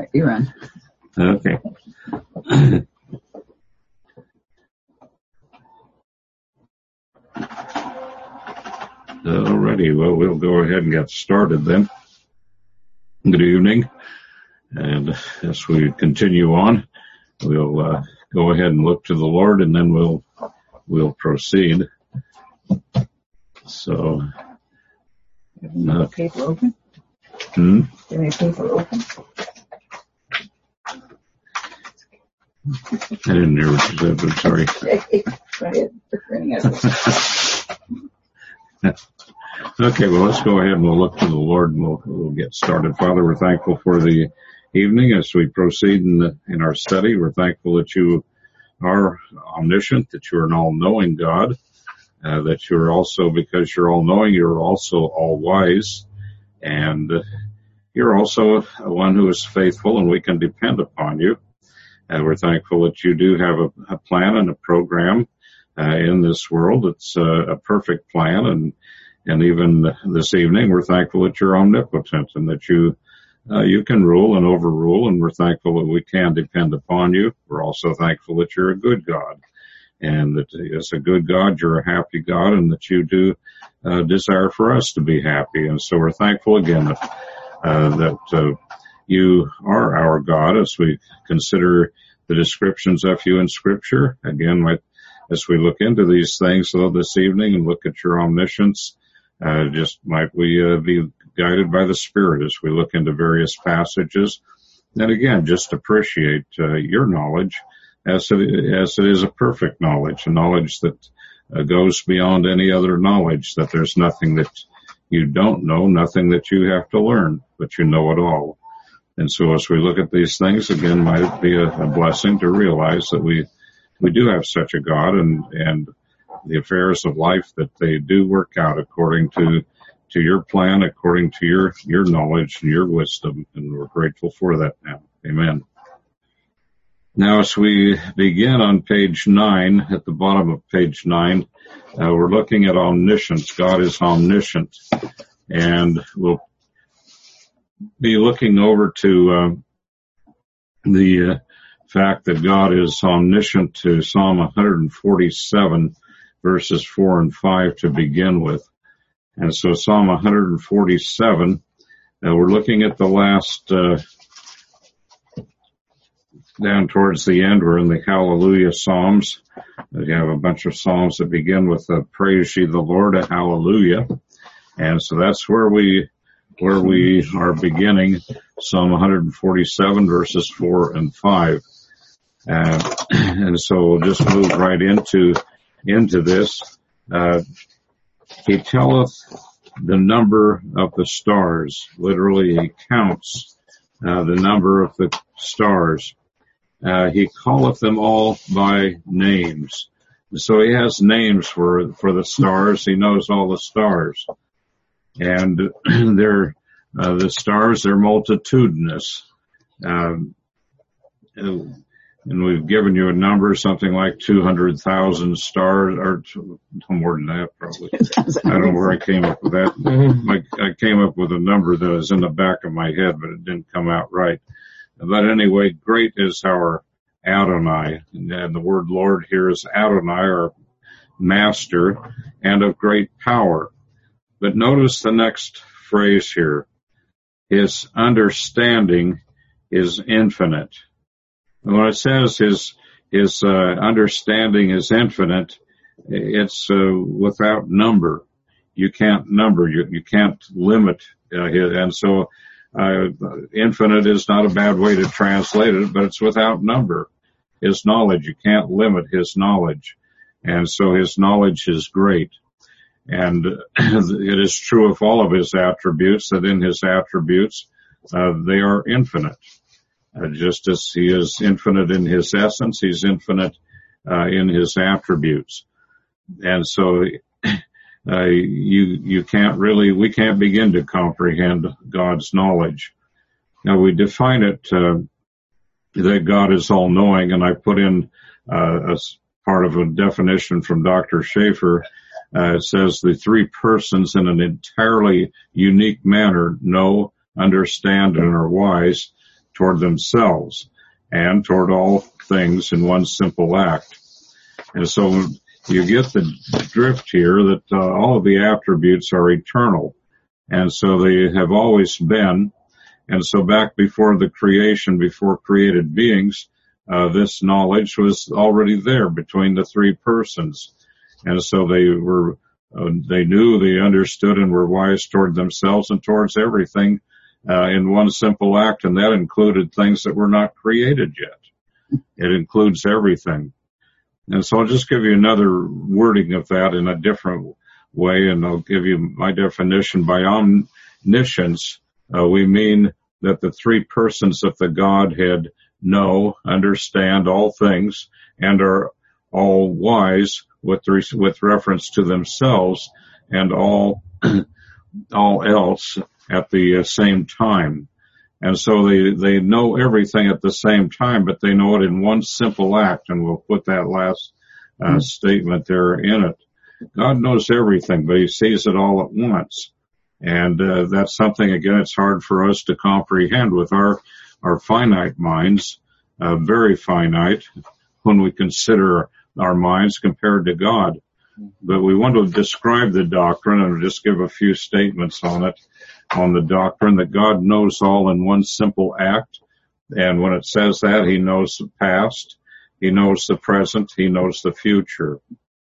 You run. Okay. Alrighty, well, we'll go ahead and get started then. Good evening, and as we continue on, we'll go ahead and look to the Lord, and then we'll proceed. So, paper open? Do you have paper open? I didn't hear what you said, but sorry. Okay, well, let's go ahead and we'll look to the Lord and we'll get started. Father, we're thankful for the evening as we proceed in our study. We're thankful that you are omniscient, that you're an all-knowing God, that you're also, because you're all-knowing, you're also all-wise, and you're also one who is faithful and we can depend upon you. And we're thankful that you do have a plan and a program in this world. It's a perfect plan, and even this evening, we're thankful that you're omnipotent and that you can rule and overrule, and we're thankful that we can depend upon you. We're also thankful that you're a good God, and that as a good God, you're a happy God, and that you do desire for us to be happy. And so we're thankful again that you are our God as we consider the descriptions of you in Scripture. Again, as we look into these things this evening and look at your omniscience, just might we be guided by the Spirit as we look into various passages. And again, just appreciate your knowledge as it is a perfect knowledge, a knowledge that goes beyond any other knowledge, that there's nothing that you don't know, nothing that you have to learn, but you know it all. And so as we look at these things, again, might it be a blessing to realize that we do have such a God, and the affairs of life, that they do work out according to your plan, according to your knowledge and your wisdom, and we're grateful for that now. Amen. Now, as we begin on page 9, at the bottom of page 9, we're looking at omniscience. God is omniscient, and we'll be looking over to the fact that God is omniscient to Psalm 147, verses 4 and 5 to begin with. And so Psalm 147, we're looking at the last, down towards the end, we're in the Hallelujah Psalms. We have a bunch of Psalms that begin with praise ye the Lord, a hallelujah. And so that's where we are beginning, Psalm 147, verses 4 and 5. And so we'll just move right into this. He telleth the number of the stars. Literally, he counts the number of the stars. He calleth them all by names. So he has names for the stars. He knows all the stars. And they're the stars are multitudinous. And we've given you a number, something like 200,000 stars, or more than that, probably. I don't know where I came up with that. I came up with a number that is in the back of my head, but it didn't come out right. But anyway, great is our Adonai. And the word Lord here is Adonai, our master, and of great power. But notice the next phrase here. His understanding is infinite. And when it says his understanding is infinite, it's without number. You can't number. You can't limit. And so infinite is not a bad way to translate it, but it's without number. His knowledge, you can't limit his knowledge. And so his knowledge is great. And it is true of all of his attributes, that in his attributes, they are infinite. Just as he is infinite in his essence, he's infinite in his attributes. And so we can't begin to comprehend God's knowledge. Now we define it that God is all-knowing, and I put in as part of a definition from Dr. Schaefer. It says the three persons in an entirely unique manner know, understand, and are wise toward themselves and toward all things in one simple act. And so you get the drift here that all of the attributes are eternal. And so they have always been. And so back before the creation, before created beings, this knowledge was already there between the three persons. And so they knew, they understood, and were wise toward themselves and towards everything in one simple act. And that included things that were not created yet. It includes everything. And so I'll just give you another wording of that in a different way, and I'll give you my definition. By omniscience, we mean that the three persons of the Godhead know, understand all things, and are all wise with reference to themselves and all else at the same time. And so they know everything at the same time, but they know it in one simple act, and we'll put that last statement there in it. God knows everything, but he sees it all at once. And that's something, again, it's hard for us to comprehend with our finite minds, very finite, when we consider our minds compared to God. But we want to describe the doctrine and just give a few statements on it, on the doctrine that God knows all in one simple act. And when it says that, he knows the past, he knows the present, he knows the future.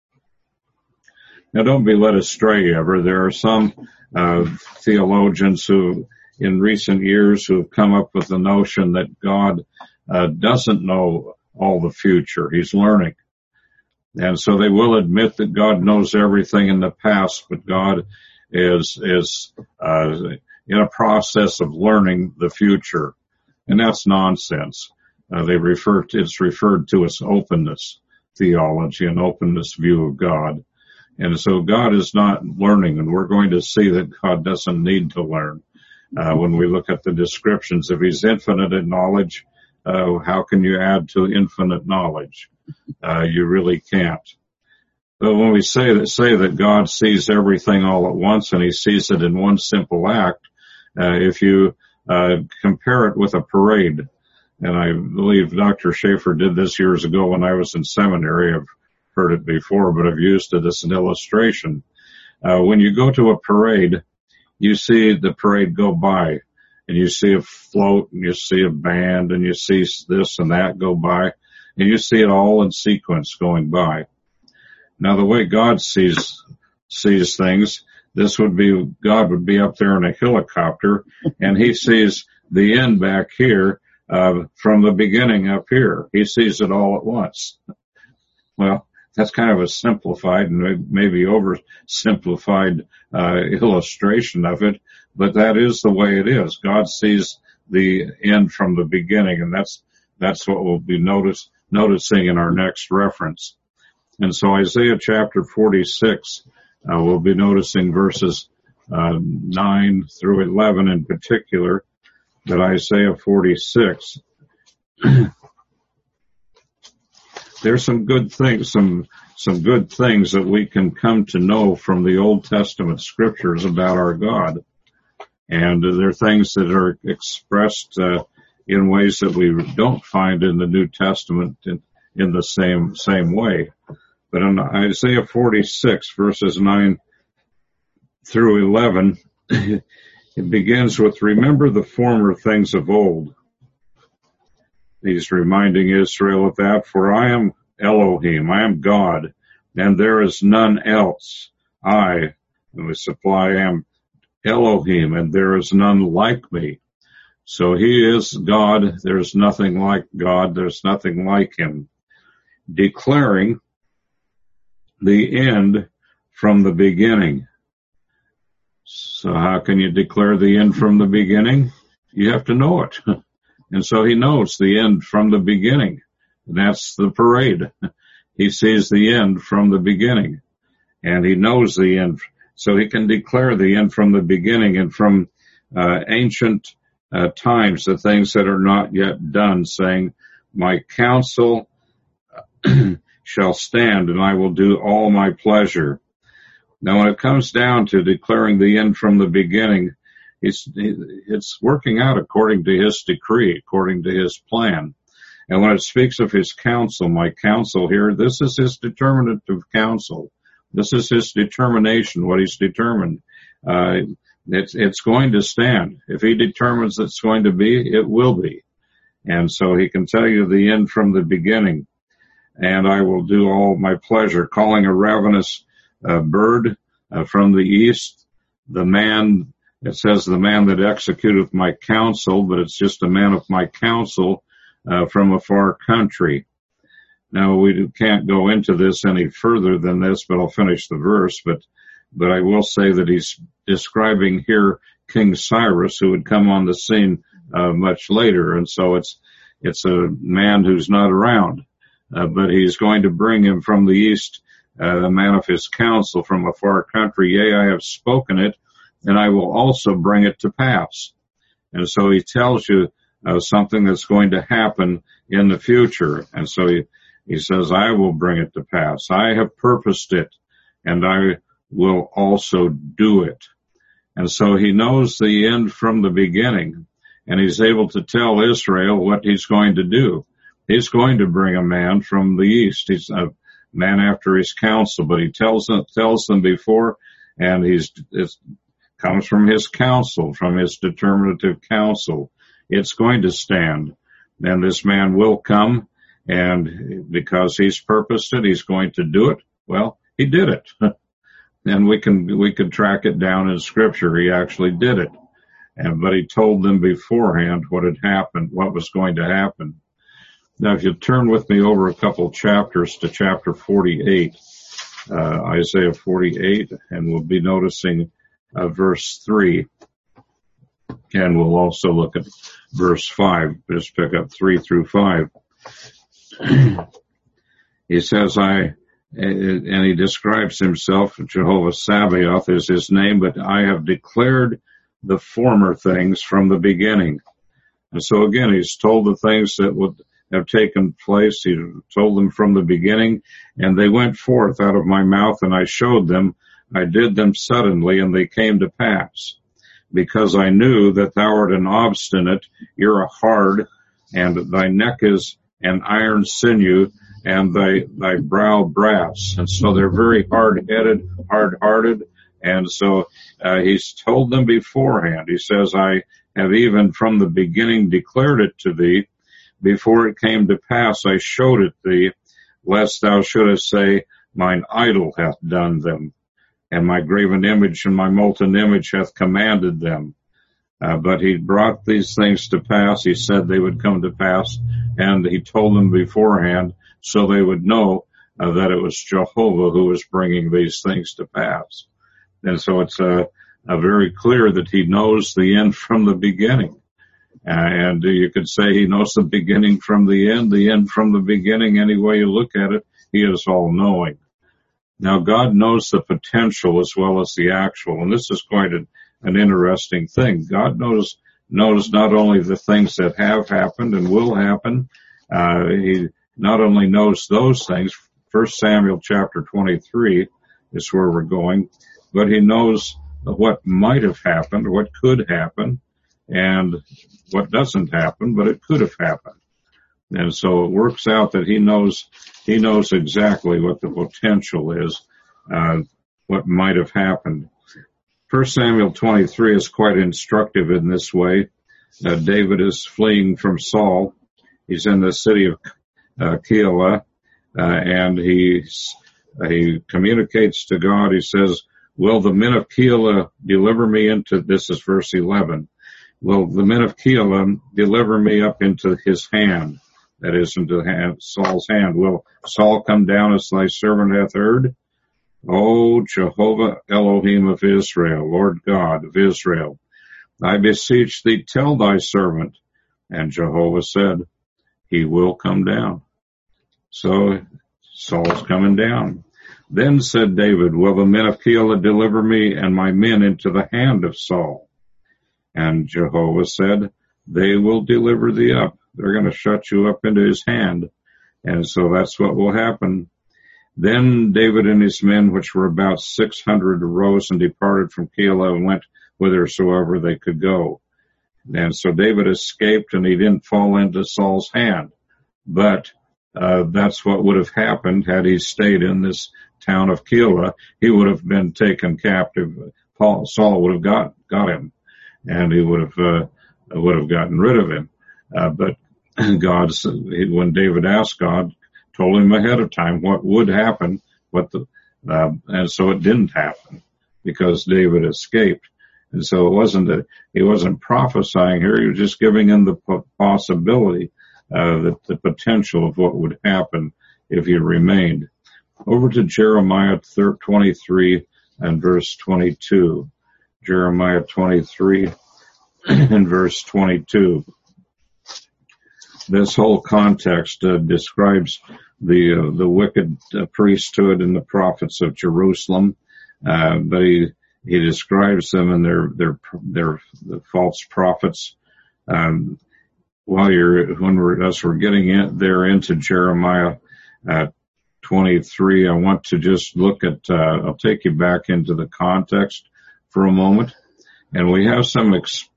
Now, don't be led astray ever. There are some theologians who, in recent years, who have come up with the notion that God doesn't know all the future. He's learning. And so they will admit that God knows everything in the past, but God is in a process of learning the future. And that's nonsense. It's referred to as openness theology, an openness view of God. And so God is not learning, and we're going to see that God doesn't need to learn. When we look at the descriptions, if he's infinite in knowledge, how can you add to infinite knowledge? You really can't. But when we say that God sees everything all at once and he sees it in one simple act, if you compare it with a parade, and I believe Dr. Schaefer did this years ago when I was in seminary. I've heard it before, but I've used it as an illustration. When you go to a parade, you see the parade go by, and you see a float, and you see a band, and you see this and that go by, and you see it all in sequence going by. Now, the way God sees things, God would be up there in a helicopter, and he sees the end back here from the beginning up here. He sees it all at once. Well, that's kind of a simplified and maybe oversimplified illustration of it, but that is the way it is. God sees the end from the beginning, and that's what we'll be noticing in our next reference. And so Isaiah chapter 46, we'll be noticing verses 9 through 11 in particular, but Isaiah 46. There's some good things, some good things that we can come to know from the Old Testament scriptures about our God. And there are things that are expressed in ways that we don't find in the New Testament in the same way. But in Isaiah 46, verses 9 through 11, it begins with, "Remember the former things of old." He's reminding Israel of that, "For I am Elohim, I am God, and there is none else. I am Elohim, and there is none like me." So he is God. There's nothing like God. There's nothing like him. Declaring the end from the beginning. So how can you declare the end from the beginning? You have to know it. And so he knows the end from the beginning. And that's the parade. He sees the end from the beginning. And he knows the end. So he can declare the end from the beginning and from ancient times, the things that are not yet done, saying, "My counsel shall stand, and I will do all my pleasure." Now, when it comes down to declaring the end from the beginning, it's working out according to his decree, according to his plan. And when it speaks of his counsel, my counsel here, this is his determinative counsel. This is his determination, what he's determined. It's going to stand. If he determines it's going to be, it will be. And so he can tell you the end from the beginning. And I will do all my pleasure, calling a ravenous bird from the east, the man, it says the man that executeth my counsel, but it's just a man of my counsel from a far country. Now, we can't go into this any further than this, but I'll finish the verse. But I will say that he's describing here King Cyrus, who would come on the scene much later. And so it's a man who's not around. But he's going to bring him from the east, a man of his counsel from a far country. Yea, I have spoken it, and I will also bring it to pass. And so he tells you something that's going to happen in the future. And so he says, I will bring it to pass. I have purposed it, and I will also do it. And so he knows the end from the beginning, and he's able to tell Israel what he's going to do. He's going to bring a man from the east. He's a man after his counsel, but he tells them before, and it comes from his counsel, from his determinative counsel. It's going to stand, and this man will come, and because he's purposed it, he's going to do it. Well, he did it. And we could track it down in Scripture. He actually did it. But he told them beforehand what had happened, what was going to happen. Now, if you turn with me over a couple chapters to chapter 48, Isaiah 48, and we'll be noticing verse 3. And we'll also look at verse 5. Just pick up 3 through 5. He says, and he describes himself, Jehovah Sabaoth is his name, but I have declared the former things from the beginning. And so again, he's told the things that would have taken place. He told them from the beginning, and they went forth out of my mouth, and I showed them. I did them suddenly, and they came to pass. Because I knew that thou art an obstinate, you're a hard, and thy neck is an iron sinew, and thy brow brass. And so they're very hard-headed, hard-hearted. And so he's told them beforehand. He says, I have even from the beginning declared it to thee. Before it came to pass, I showed it thee, lest thou shouldest say, mine idol hath done them, and my graven image and my molten image hath commanded them. But he brought these things to pass. He said they would come to pass, and he told them beforehand so they would know that it was Jehovah who was bringing these things to pass. And so it's very clear that he knows the end from the beginning. And you could say he knows the beginning from the end from the beginning. Any way you look at it, he is all-knowing. Now, God knows the potential as well as the actual, and this is quite an interesting thing. God knows not only the things that have happened and will happen, he not only knows those things, 1 Samuel chapter 23 is where we're going, but he knows what might have happened, what could happen, and what doesn't happen, but it could have happened. And so it works out that he knows exactly what the potential is, what might have happened. 1 Samuel 23 is quite instructive in this way. David is fleeing from Saul. He's in the city of Keilah, and he communicates to God. He says, will the men of Keilah deliver me into, this is verse 11, will the men of Keilah deliver me up into his hand? That is, into Saul's hand. Will Saul come down as thy servant hath heard? O Jehovah Elohim of Israel, Lord God of Israel, I beseech thee, tell thy servant. And Jehovah said, he will come down. So Saul's coming down. Then said David, will the men of Keilah deliver me and my men into the hand of Saul? And Jehovah said, they will deliver thee up. They're going to shut you up into his hand. And so that's what will happen. Then David and his men, which were about 600, arose and departed from Keilah and went whithersoever they could go. And so David escaped, and he didn't fall into Saul's hand. But that's what would have happened had he stayed in this town of Keilah. He would have been taken captive. Saul would have got him, and he would have gotten rid of him. But God, when David asked God, told him ahead of time what would happen, and so it didn't happen because David escaped. And so he wasn't prophesying here. He was just giving him the possibility, the potential of what would happen if he remained. Over to Jeremiah 23 and verse 22. Jeremiah 23 and verse 22. This whole context describes the wicked priesthood and the prophets of Jerusalem, but he describes them and their false prophets. When we're getting into Jeremiah 23, I want to just look at. I'll take you back into the context for a moment, and we have some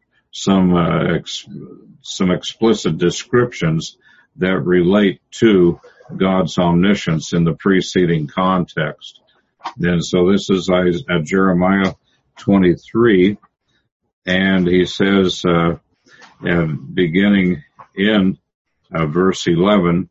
explicit descriptions that relate to God's omniscience in the preceding context. And so this is Jeremiah 23, and he says, beginning in verse 11,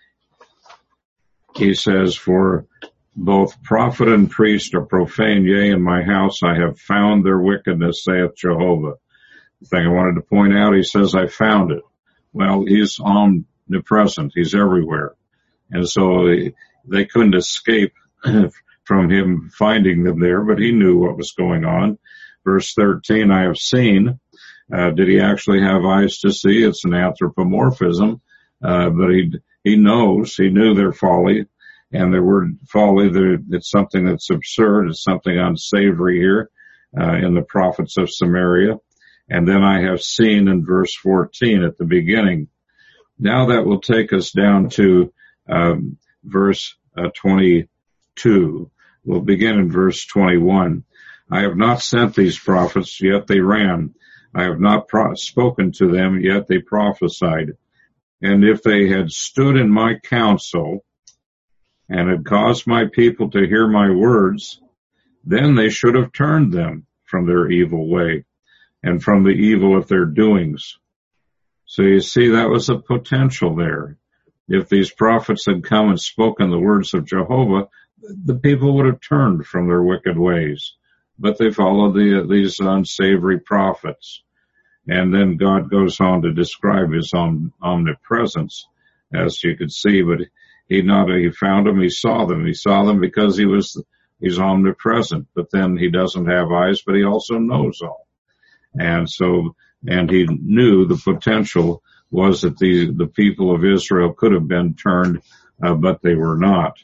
he says, "For both prophet and priest are profane, yea, in my house I have found their wickedness, saith Jehovah." The thing I wanted to point out, he says, I found it. Well, he's omnipresent. He's everywhere. And so they couldn't escape from him finding them there, but he knew what was going on. Verse 13, I have seen. Did he actually have eyes to see? It's an anthropomorphism, but he knew their folly. And the word folly, it's something that's absurd. It's something unsavory here in the prophets of Samaria. And then I have seen in verse 14 at the beginning. Now that will take us down to verse 22. We'll begin in verse 21. I have not sent these prophets, yet they ran. I have not spoken to them, yet they prophesied. And if they had stood in my counsel and had caused my people to hear my words, then they should have turned them from their evil way and from the evil of their doings. So you see, that was a potential there. If these prophets had come and spoken the words of Jehovah, the people would have turned from their wicked ways. But they followed these unsavory prophets. And then God goes on to describe his omnipresence, as you could see, but he found them, he saw them because he's omnipresent, but then he doesn't have eyes, but he also knows all. And he knew the potential was that the people of Israel could have been turned, but they were not.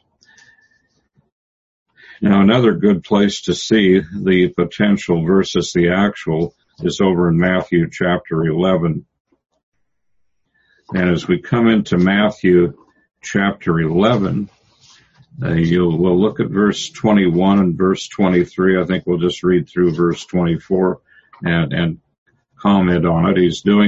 Now, another good place to see the potential versus the actual is over in Matthew chapter 11. And as we come into Matthew chapter 11, we'll look at verse 21 and verse 23. I think we'll just read through verse 24 and comment on it.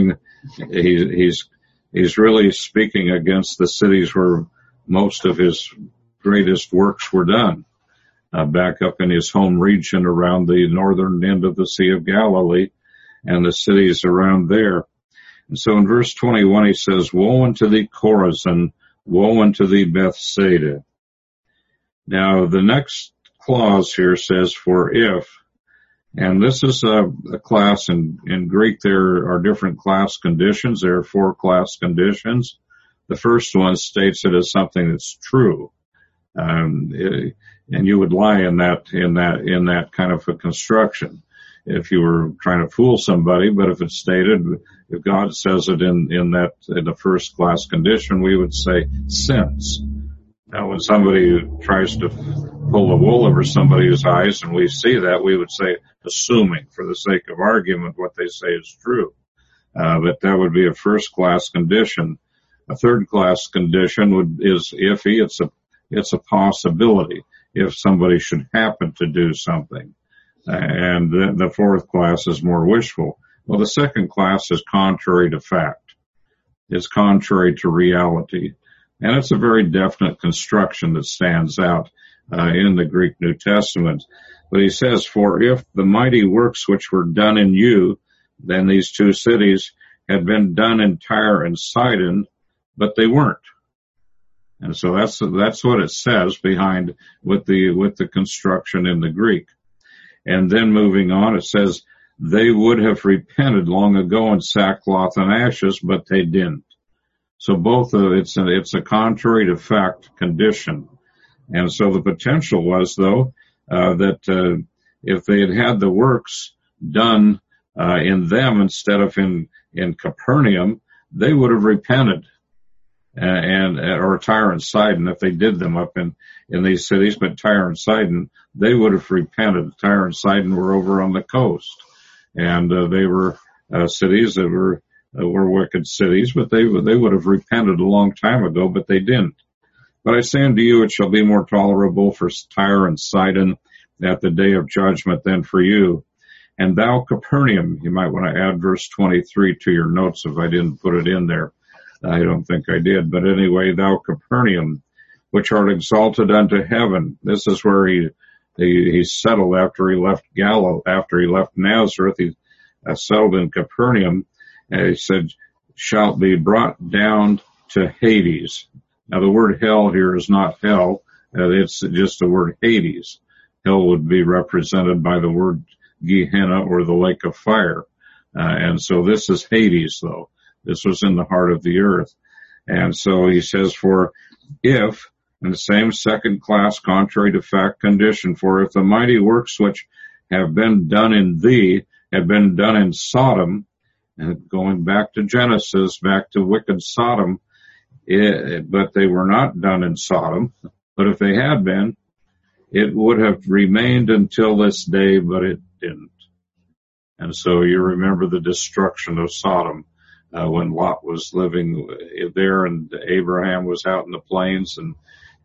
He's really speaking against the cities where most of his greatest works were done, back up in his home region around the northern end of the Sea of Galilee and the cities around there. And so in verse 21 he says, Woe unto thee, Chorazin, woe unto thee, Bethsaida. Now the next clause here says, for if, and this is a class in Greek. There are different class conditions. There are 4 class conditions. The first one states it as something that's true. And you would lie in that kind of a construction if you were trying to fool somebody. But if it's stated, if God says it in the first class condition, we would say since. Now, when somebody tries to pull the wool over somebody's eyes and we see that, we would say assuming, for the sake of argument, what they say is true. But that would be a first class condition. A third class condition is iffy. It's a possibility if somebody should happen to do something. And then the fourth class is more wishful. Well, the second class is contrary to fact. It's contrary to reality. And it's a very definite construction that stands out in the Greek New Testament. But he says, for if the mighty works which were done in you, then these two cities, had been done in Tyre and Sidon, but they weren't. And so that's what it says behind with the construction in the Greek. And then moving on, it says, they would have repented long ago in sackcloth and ashes, but they didn't. So it's a contrary to fact condition. And so the potential was, though, that if they had the works done in them instead of in Capernaum, they would have repented. Or Tyre and Sidon, if they did them up in these cities, but Tyre and Sidon, they would have repented. Tyre and Sidon were over on the coast, and they were cities that were wicked cities, but they would have repented a long time ago, but they didn't. But I say unto you, it shall be more tolerable for Tyre and Sidon at the day of judgment than for you. And thou, Capernaum, you might want to add verse 23 to your notes if I didn't put it in there. I don't think I did. But anyway, thou, Capernaum, which art exalted unto heaven. This is where he settled after he left after he left Nazareth. He settled in Capernaum. And he said, shalt be brought down to Hades. Now, the word hell here is not hell. It's just the word Hades. Hell would be represented by the word Gehenna, or the lake of fire. And so this is Hades, though. This was in the heart of the earth. And so he says, for if, in the same second class, contrary to fact condition, for if the mighty works which have been done in thee had been done in Sodom, and going back to Genesis, back to wicked Sodom, but they were not done in Sodom. But if they had been, it would have remained until this day, but it didn't. And so you remember the destruction of Sodom when Lot was living there and Abraham was out in the plains, and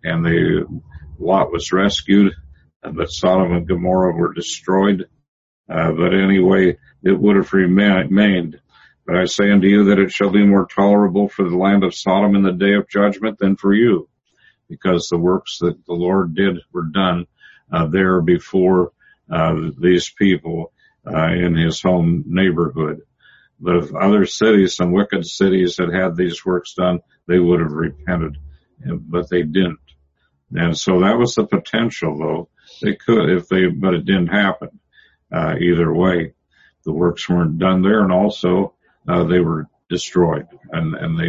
Lot was rescued, but Sodom and Gomorrah were destroyed. But anyway, it would have remained. But I say unto you that it shall be more tolerable for the land of Sodom in the day of judgment than for you, because the works that the Lord did were done there before these people in his home neighborhood. But if other cities, some wicked cities, had these works done, they would have repented, but they didn't. And so that was the potential, though. They could, but it didn't happen. Either way, the works weren't done there, and also they were destroyed, and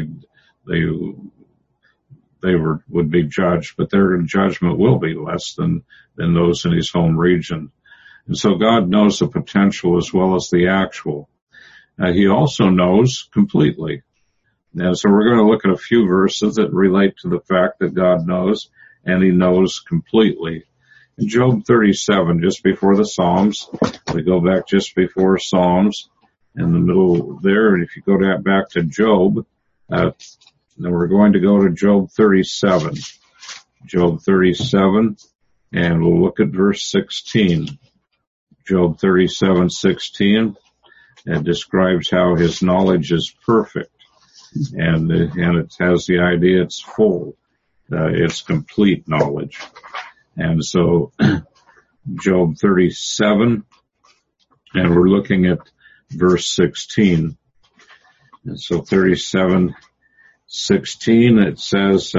they would be judged, but their judgment will be less than those in his home region. And so God knows the potential as well as the actual. He also knows completely. And so we're going to look at a few verses that relate to the fact that God knows, and he knows completely. In Job 37, just before the Psalms, we go back just before Psalms, in the middle there, and if you go back to Job, then we're going to go to Job 37. Job 37, and we'll look at verse 16. Job 37:16, it describes how his knowledge is perfect, and it has the idea it's full, it's complete knowledge. And so Job 37, and we're looking at verse 16. And so 37:16, it says,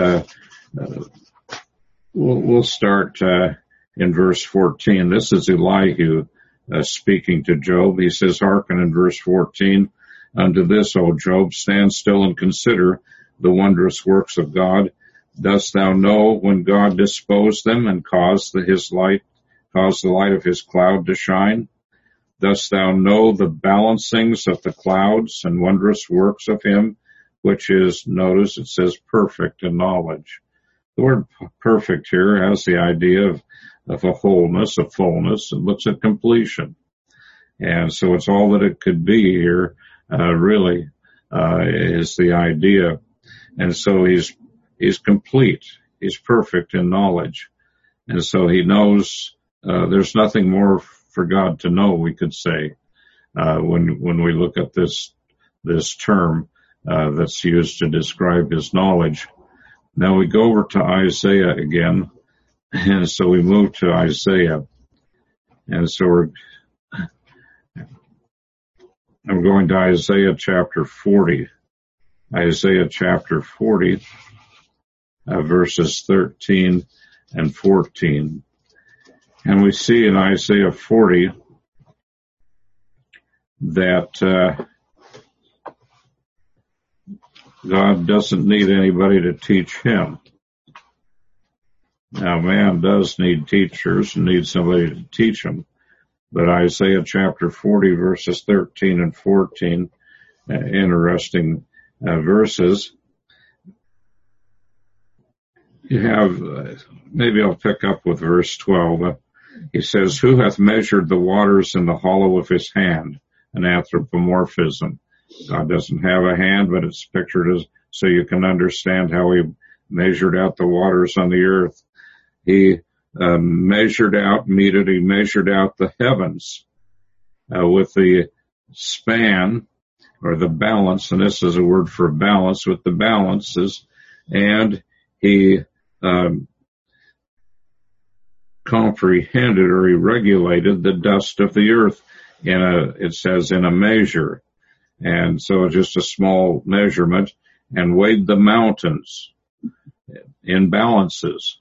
we'll start in verse 14. This is Elihu speaking to Job. He says, hearken in verse 14, unto this, O Job, stand still and consider the wondrous works of God. Dost thou know when God disposed them and caused the light of his cloud to shine? Dost thou know the balancings of the clouds and wondrous works of him, which is, notice it says, perfect in knowledge. The word perfect here has the idea of a wholeness, a fullness. It looks at completion. And so it's all that it could be here, really, is the idea. And so he's complete. He's perfect in knowledge. And so he knows, there's nothing more for God to know, we could say, when we look at this term, that's used to describe his knowledge. Now we go over to Isaiah again, and so we move to Isaiah, and so I'm going to Isaiah chapter 40. Isaiah chapter 40, verses 13 and 14. And we see in Isaiah 40 that God doesn't need anybody to teach him. Now, man does need teachers and needs somebody to teach him. But Isaiah chapter 40, verses 13 and 14, interesting verses. You have, maybe I'll pick up with verse 12. He says, who hath measured the waters in the hollow of his hand? An anthropomorphism. God doesn't have a hand, but it's pictured as so you can understand how he measured out the waters on the earth. He measured out the heavens with the span or the balance, and this is a word for balance, with the balances, and he comprehended or he regulated the dust of the earth it says in a measure. And so just a small measurement, and weighed the mountains in balances,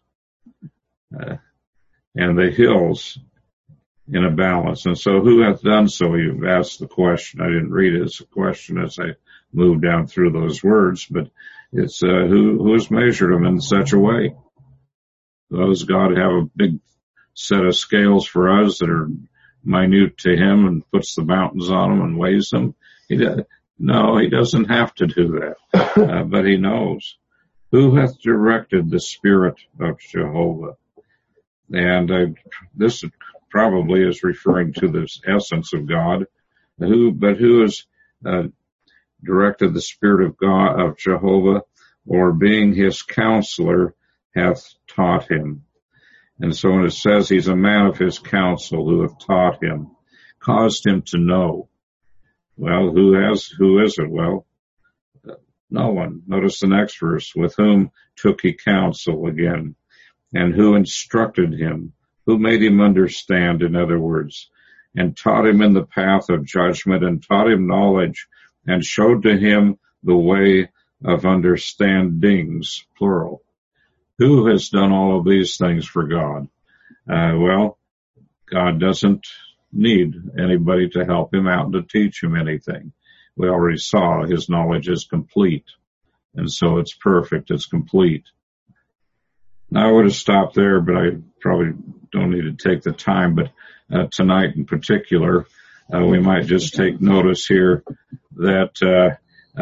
and the hills in a balance. And so who hath done so? You've asked the question. I didn't read it as a question as I moved down through those words, but it's who has measured them in such a way? Does God have a big set of scales for us that are minute to him and puts the mountains on them and weighs them? No, he doesn't have to do that, but he knows. Who hath directed the Spirit of Jehovah? And this probably is referring to the essence of God. Who has directed the Spirit of God, of Jehovah, or being his counselor, hath taught him? And so when it says he's a man of his counsel, who hath taught him, caused him to know. Well, who is it? Well, no one. Notice the next verse. With whom took he counsel again? And who instructed him? Who made him understand, in other words, and taught him in the path of judgment, and taught him knowledge, and showed to him the way of understandings, plural. Who has done all of these things for God? Well, God doesn't need anybody to help him out and to teach him anything. We already saw his knowledge is complete, and so it's perfect, it's complete. Now I would have stopped there, but I probably don't need to take the time, but tonight in particular, we might just take notice here that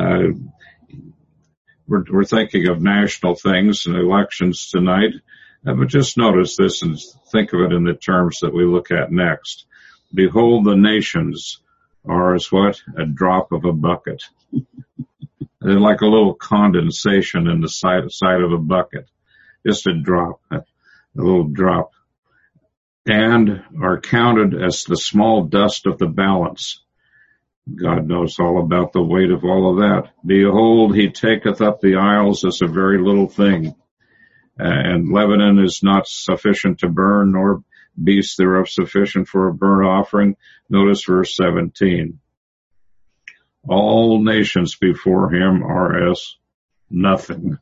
we're thinking of national things and elections tonight, but just notice this and think of it in the terms that we look at next. Behold, the nations are as what? A drop of a bucket. They're like a little condensation in the side of a bucket. Just a drop, a little drop. And are counted as the small dust of the balance. God knows all about the weight of all of that. Behold, he taketh up the isles as a very little thing. And Lebanon is not sufficient to burn, nor beasts thereof sufficient for a burnt offering. Notice verse 17. All nations before him are as nothing.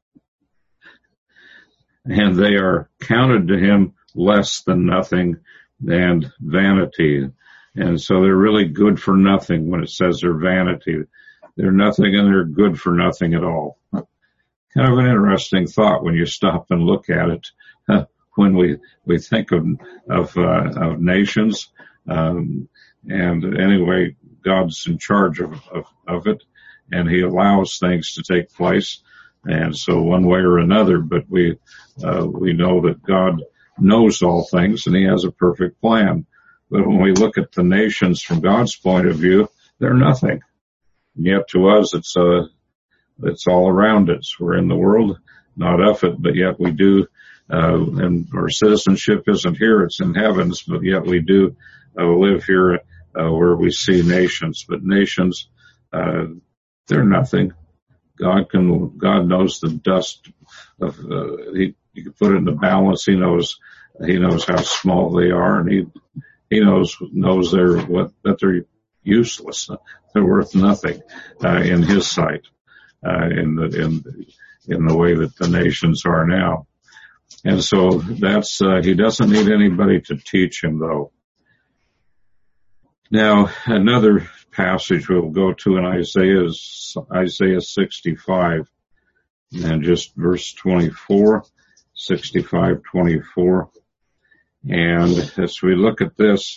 And they are counted to him less than nothing and vanity. And so they're really good for nothing when it says they're vanity. They're nothing and they're good for nothing at all. Kind of an interesting thought when you stop and look at it. When we think of nations, and anyway, God's in charge of it, and he allows things to take place. And so one way or another, but we know that God knows all things and he has a perfect plan. But when we look at the nations from God's point of view, they're nothing. And yet to us, it's all around us. We're in the world, not of it, but yet we do and our citizenship isn't here, it's in heavens, but yet we do live here where we see nations. But nations, they're nothing. God knows the dust of, you can put it in the balance. He knows how small they are, and he knows that they're useless. They're worth nothing, in his sight, in the way that the nations are now. And so that's, he doesn't need anybody to teach him, though. Now, another passage we'll go to in Isaiah is Isaiah 65, and just verse 24, 65:24. And as we look at this,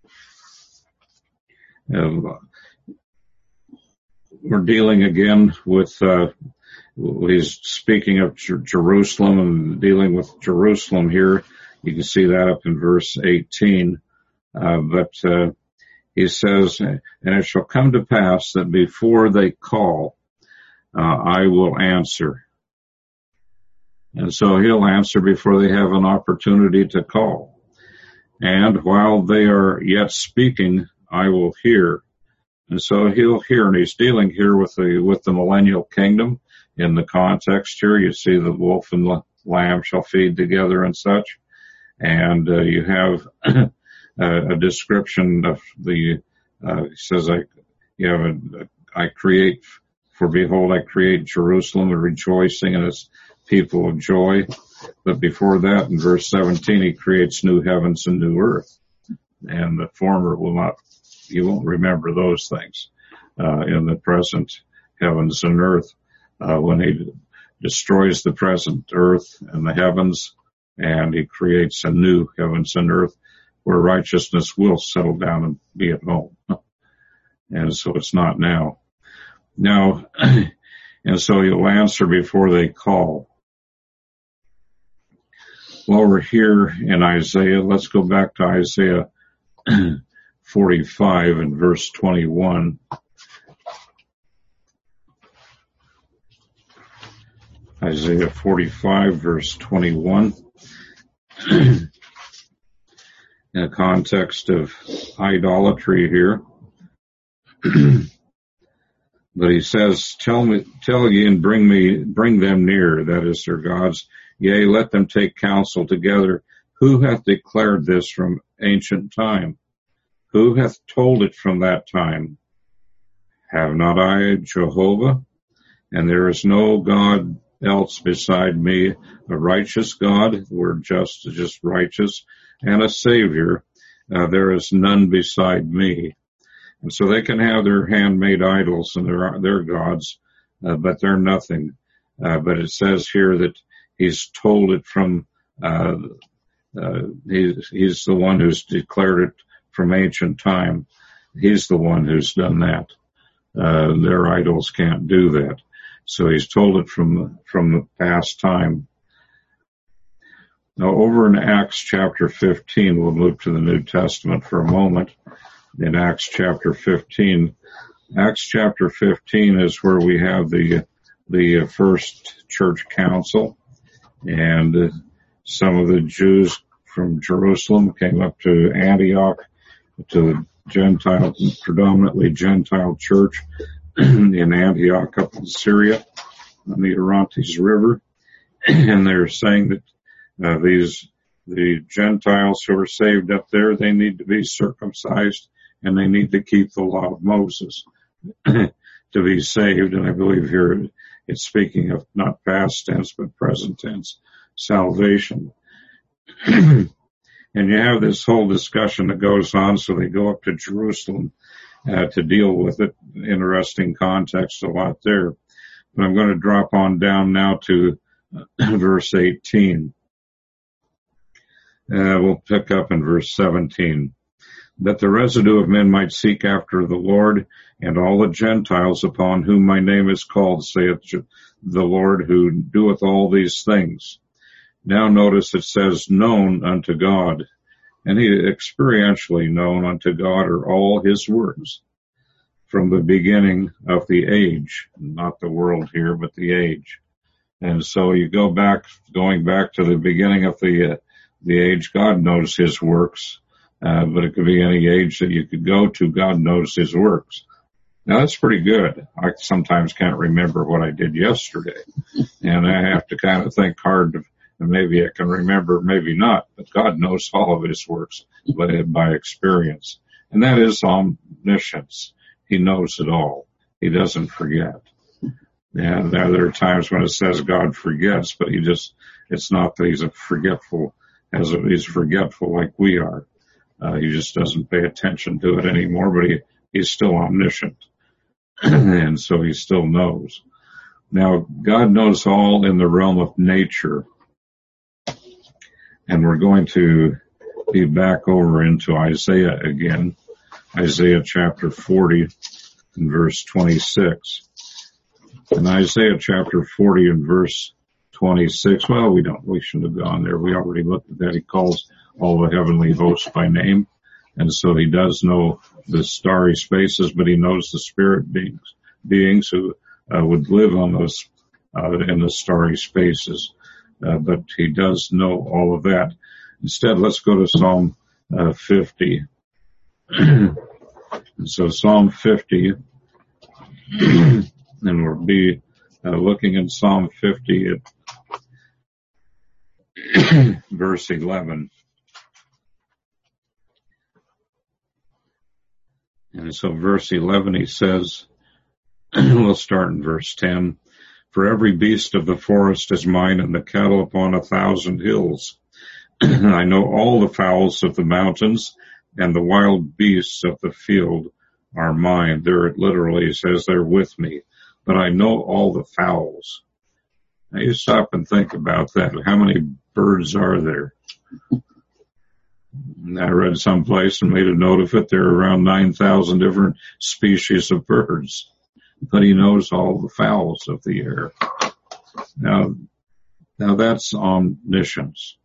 we're dealing again with, he's speaking of Jerusalem and dealing with Jerusalem here. You can see that up in verse 18. But he says, and it shall come to pass that before they call, I will answer. And so he'll answer before they have an opportunity to call. And while they are yet speaking, I will hear. And so he'll hear, and he's dealing here with the millennial kingdom. In the context here, you see the wolf and the lamb shall feed together and such. And you have a description of he says, I create, for behold, I create Jerusalem a rejoicing and its people of joy. But before that, in verse 17, he creates new heavens and new earth. And the former you won't remember those things, in the present heavens and earth, when he destroys the present earth and the heavens, and he creates a new heavens and earth where righteousness will settle down and be at home. And so it's not now. And so he'll answer before they call. While we're here in Isaiah, let's go back to Isaiah 45 and verse 21. Isaiah 45 verse 21. In a context of idolatry here. But he says, tell ye and bring them near, that is their gods. Yea, let them take counsel together. Who hath declared this from ancient time? Who hath told it from that time? Have not I Jehovah? And there is no God else beside me, a righteous God, the word just is just righteous, and a Savior. There is none beside me. And so they can have their handmade idols and their gods, but they're nothing. But it says here that he's told it from, he's the one who's declared it from ancient time. He's the one who's done that. Their idols can't do that. So he's told it from the past time. Now over in Acts chapter 15, we'll move to the New Testament for a moment. In Acts chapter 15 is where we have the first church council, and some of the Jews from Jerusalem came up to Antioch, to the predominantly Gentile church in Antioch up in Syria on the Orontes River, and they're saying that the Gentiles who are saved up there, they need to be circumcised and they need to keep the law of Moses to be saved. And I believe here it's speaking of not past tense but present tense salvation. And you have this whole discussion that goes on, so they go up to Jerusalem to deal with it. Interesting context a lot there. But I'm going to drop on down now to verse 18. We'll pick up in verse 17. That the residue of men might seek after the Lord, and all the Gentiles upon whom my name is called, saith the Lord, who doeth all these things. Now notice it says, known unto God. And he experientially known unto God are all his works from the beginning of the age, not the world here, but the age. And so you going back to the beginning of the age, God knows his works. But it could be any age that you could go to, God knows his works. Now that's pretty good. I sometimes can't remember what I did yesterday. And I have to kind of think hard, and maybe I can remember, maybe not, but God knows all of his works by experience. And that is omniscience. He knows it all. He doesn't forget. And there are times when it says God forgets, but it's not that he's he's forgetful like we are. He just doesn't pay attention to it anymore, but he's still omniscient. And so he still knows. Now, God knows all in the realm of nature. And we're going to be back over into Isaiah again. Isaiah chapter 40 and verse 26. In Isaiah chapter 40 and verse 26, well, we shouldn't have gone there. We already looked at that. He calls all the heavenly hosts by name. And so he does know the starry spaces, but he knows the spirit beings who would live on those, in the starry spaces. But he does know all of that. Instead, let's go to Psalm 50. And so Psalm 50, and we'll be looking in Psalm 50 at verse 11. And so verse 11, he says, we'll start in verse 10. For every beast of the forest is mine, and the cattle upon 1,000 hills. I know all the fowls of the mountains, and the wild beasts of the field are mine. There it literally says they're with me. But I know all the fowls. Now you stop and think about that. How many birds are there? And I read someplace and made a note of it. There are around 9,000 different species of birds. But he knows all the fowls of the air. Now that's omniscience.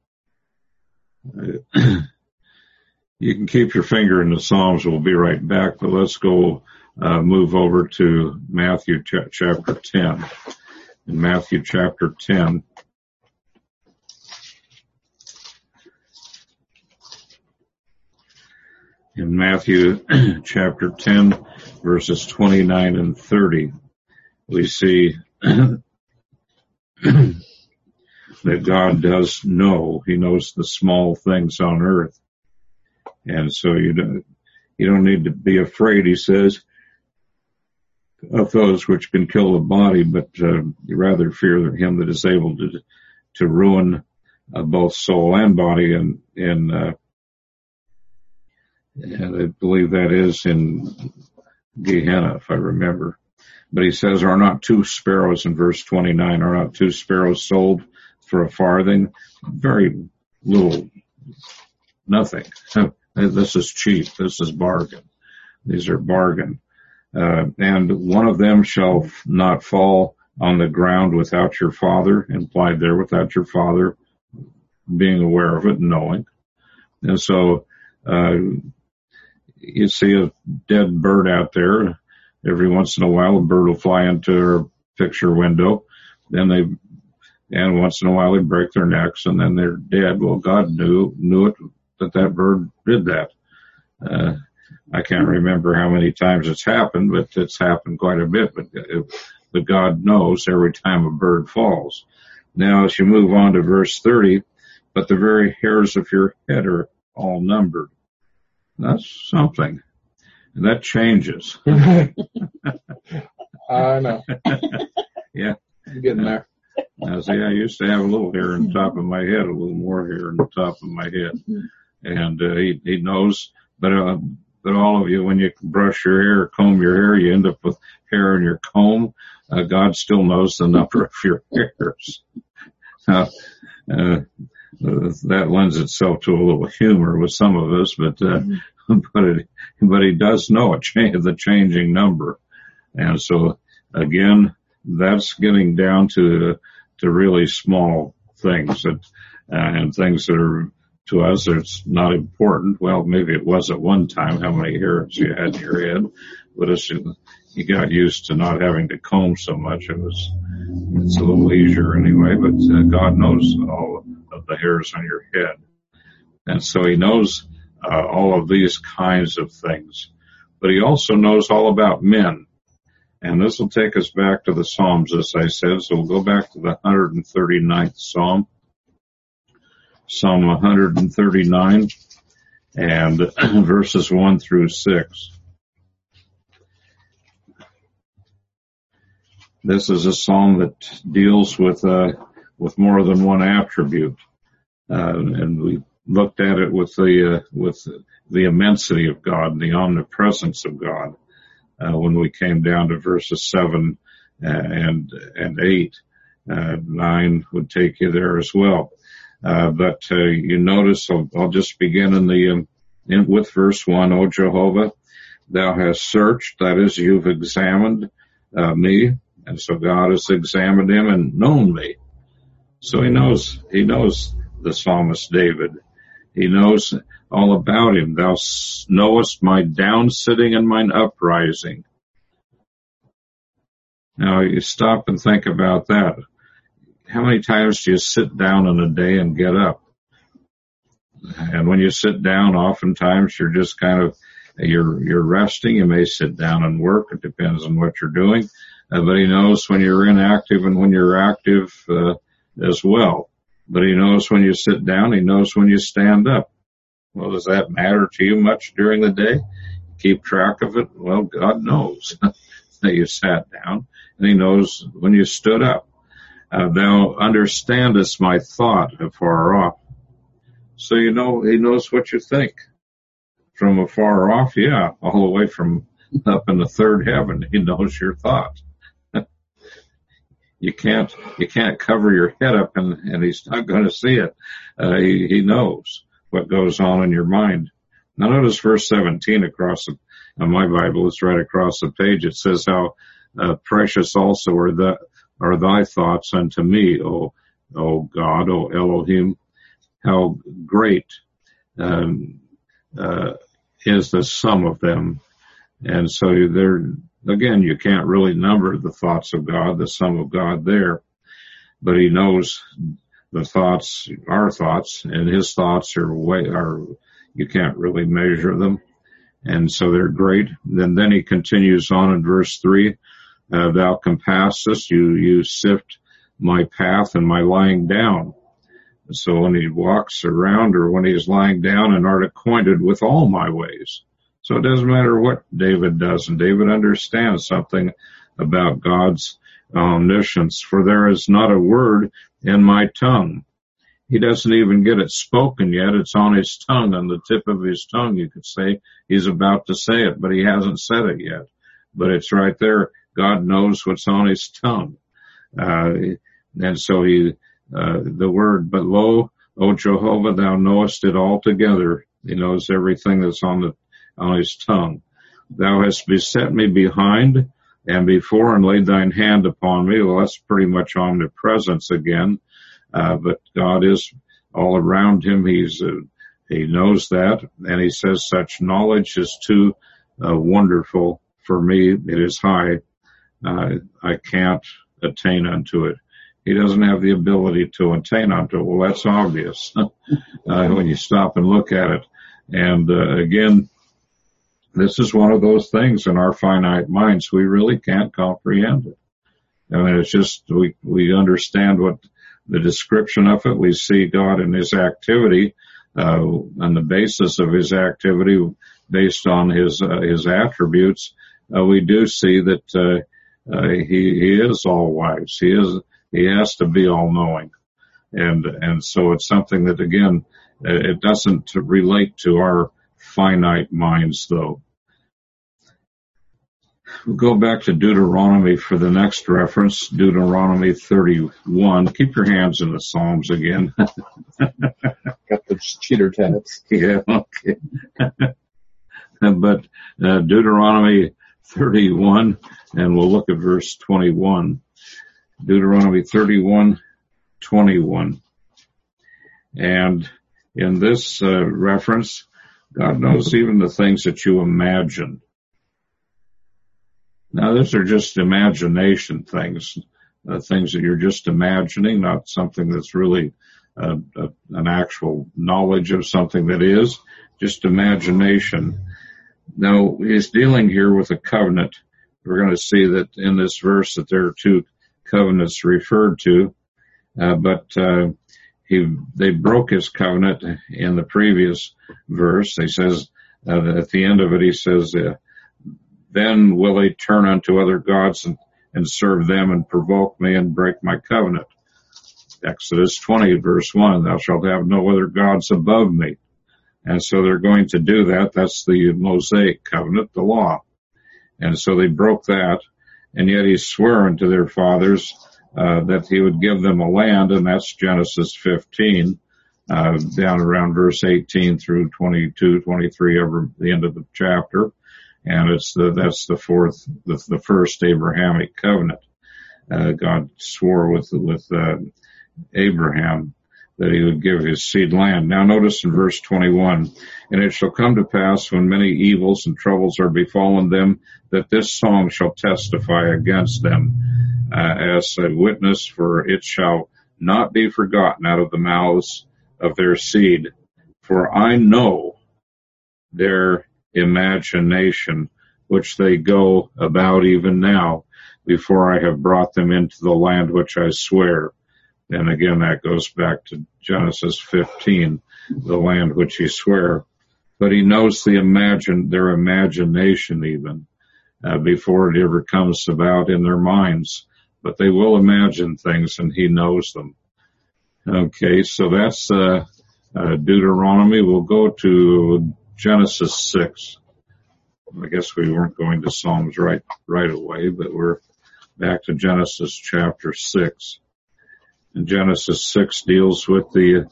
You can keep your finger in the Psalms. We'll be right back, but let's go move over to Matthew chapter 10. In Matthew chapter 10, in Matthew chapter 10, verses 29 and 30, we see that God does know. He knows the small things on earth. And so you don't need to be afraid, he says, of those which can kill the body, but you rather fear him that is able to ruin both soul and body. And I believe that is in Gehenna, if I remember. But he says, are not 2 sparrows in verse 29, are not 2 sparrows sold for a farthing? Very little, nothing. This is cheap. This is bargain. These are bargain. And one of them shall not fall on the ground without your Father, implied there, without your Father being aware of it and knowing. And so, you see a dead bird out there. Every once in a while, a bird will fly into a picture window. And once in a while, they break their necks and then they're dead. Well, God knew it, that bird did that. I can't remember how many times it's happened, but it's happened quite a bit. But God knows every time a bird falls. Now, as you move on to verse 30, but the very hairs of your head are all numbered. That's something. And that changes. I know. Yeah. I'm getting there. I used to have a little hair on top of my head, a little more hair on the top of my head. And he knows, but all of you, when you brush your hair, comb your hair, you end up with hair in your comb. God still knows the number of your hairs. That lends itself to a little humor with some of us, but he does know the changing number. And so again, that's getting down to really small things and things that are, to us, it's not important. Well, maybe it was at one time how many hairs you had in your head, but you got used to not having to comb so much. It was It's a little easier anyway, but God knows all of the hairs on your head. And so he knows all of these kinds of things. But he also knows all about men. And this will take us back to the Psalms, as I said. So we'll go back to the 139th Psalm. Psalm 139 and verses 1 through 6. This is a psalm that deals with more than one attribute. And we looked at it with the immensity of God and the omnipresence of God. When we came down to verses 7 and 8, 9 would take you there as well. But you notice, I'll just begin with verse 1. O Jehovah, thou hast searched, that is, you've examined me, and so God has examined him and known me. So he knows the psalmist David. He knows all about him. Thou knowest my down sitting and mine uprising. Now you stop and think about that. How many times do you sit down in a day and get up? And when you sit down, oftentimes you're just you're resting. You may sit down and work. It depends on what you're doing. But he knows when you're inactive and when you're active as well. But he knows when you sit down. He knows when you stand up. Well, does that matter to you much during the day? Keep track of it? Well, God knows that you sat down, and he knows when you stood up. Thou understandest my thought afar off. So he knows what you think. From afar off, yeah, all the way from up in the third heaven, he knows your thought. You can't cover your head up and he's not going to see it. He knows what goes on in your mind. Now notice verse 17 across my Bible, it's right across the page. It says how precious also are thy thoughts unto me, O God, O Elohim. How great is the sum of them. And so again, you can't really number the thoughts of God, the sum of God there. But he knows the thoughts, our thoughts, and his thoughts are you can't really measure them. And so they're great. And then he continues on in verse 3, thou compassest, you sift my path and my lying down. So when he walks around or when he's lying down and art acquainted with all my ways. So it doesn't matter what David does, and David understands something about God's omniscience. For there is not a word in my tongue. He doesn't even get it spoken yet. It's on his tongue, on the tip of his tongue. You could say he's about to say it, but he hasn't said it yet. But it's right there. God knows what's on his tongue. And so the word, but lo, O Jehovah, thou knowest it altogether. He knows everything that's on his tongue. Thou hast beset me behind and before and laid thine hand upon me. Well, that's pretty much omnipresence again. But God is all around him. He knows that. And he says, such knowledge is too wonderful for me. It is high. I can't attain unto it. He doesn't have the ability to attain unto it. Well, that's obvious when you stop and look at it. And again, this is one of those things in our finite minds. We really can't comprehend it. I mean, it's just, we understand what the description of it. We see God in his activity, on the basis of his activity based on his attributes. We do see that, he is all wise. He has to be all knowing. And so it's something that, again, it doesn't relate to our finite minds, though. We'll go back to Deuteronomy for the next reference, Deuteronomy 31. Keep your hands in the Psalms again. Got the cheater tabs. Yeah, okay. But Deuteronomy 31, and we'll look at verse 21. Deuteronomy 31:21. And in this reference, God knows even the things that you imagine. Now, those are just imagination things. things that you're just imagining, not something that's really an actual knowledge of something that is, just imagination. Now, he's dealing here with a covenant. We're going to see that in this verse that there are two covenants referred to, but they broke his covenant in the previous verse. He says, at the end of it, he says, then will they turn unto other gods and serve them and provoke me and break my covenant. Exodus 20, verse 1, thou shalt have no other gods above me. And so they're going to do that. That's the Mosaic covenant, the law. And so they broke that. And yet he swore unto their fathers that he would give them a land, and that's Genesis 15, down around verse 18 through 22, 23, over the end of the chapter. And that's the first Abrahamic covenant. God swore with Abraham that he would give his seed land. Now notice in verse 21, and it shall come to pass when many evils and troubles are befallen them, that this song shall testify against them as a witness, for it shall not be forgotten out of the mouths of their seed. For I know their imagination, which they go about even now, before I have brought them into the land which I swear. And again, that goes back to Genesis 15, the land which he sware. But he knows their imagination even, before it ever comes about in their minds. But they will imagine things, and he knows them. Okay, so that's Deuteronomy. We'll go to Genesis 6. I guess we weren't going to Psalms right away, but we're back to Genesis chapter 6. And Genesis 6 deals with the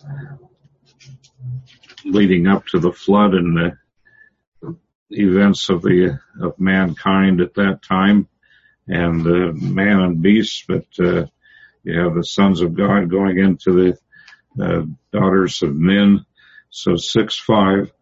leading up to the flood and the events of mankind at that time, and the man and beast. But you have the sons of God going into the daughters of men. So 6:5,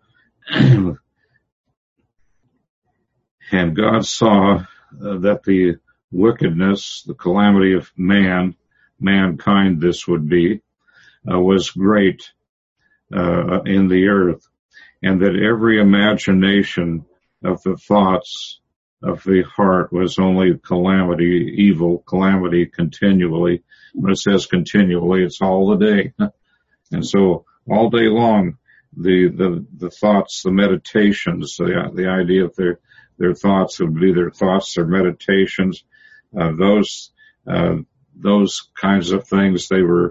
and God saw that the wickedness, the calamity of mankind, this would be, was great in the earth, and that every imagination of the thoughts of the heart was only calamity, evil, calamity continually. When it says continually, it's all the day. And so all day long, the thoughts, the meditations, the idea of their thoughts would be their thoughts, their meditations, those kinds of things, they were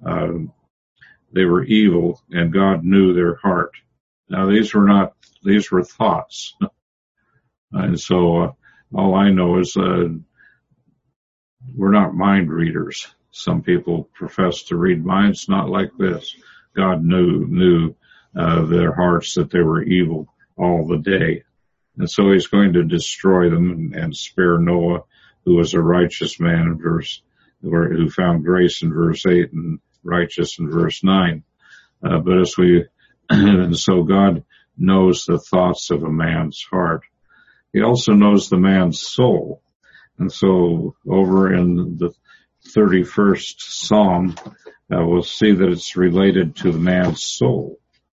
evil, and God knew their heart. Now these were thoughts. And so, all I know is, we're not mind readers. Some people profess to read minds, not like this. God knew their hearts, that they were evil all the day. And so he's going to destroy them and spare Noah, who was a righteous man who found grace in verse 8 and righteous in verse 9. And so God knows the thoughts of a man's heart. He also knows the man's soul. And so over in the 31st Psalm, we'll see that it's related to the man's soul.